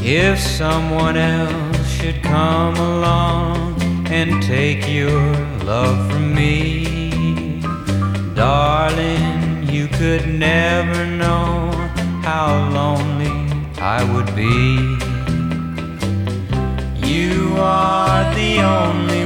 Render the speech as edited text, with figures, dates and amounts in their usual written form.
If someone else should come along and take your love from me, darling, you could never know how lonely I would be. You are the only